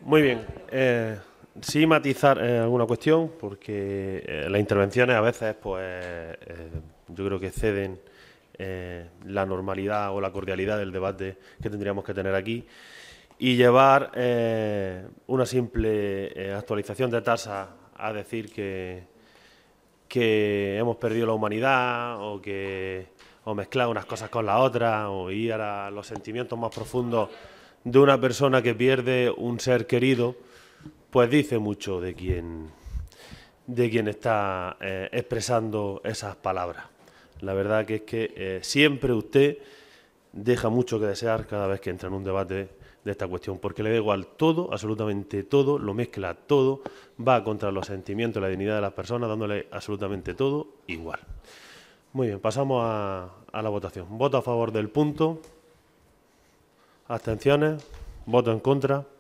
Muy bien. Sí matizar alguna cuestión, porque las intervenciones a veces, pues, yo creo que exceden la normalidad o la cordialidad del debate que tendríamos que tener aquí y llevar una simple actualización de tasa a decir que hemos perdido la humanidad o mezclar unas cosas con las otras o ir a los sentimientos más profundos de una persona que pierde un ser querido, pues dice mucho de quien está expresando esas palabras. La verdad que es que siempre usted deja mucho que desear cada vez que entra en un debate de esta cuestión, porque le da igual todo, absolutamente todo, lo mezcla todo, va contra los sentimientos y la dignidad de las personas, dándole absolutamente todo igual. Muy bien, pasamos a la votación. Voto a favor del punto, abstenciones, voto en contra.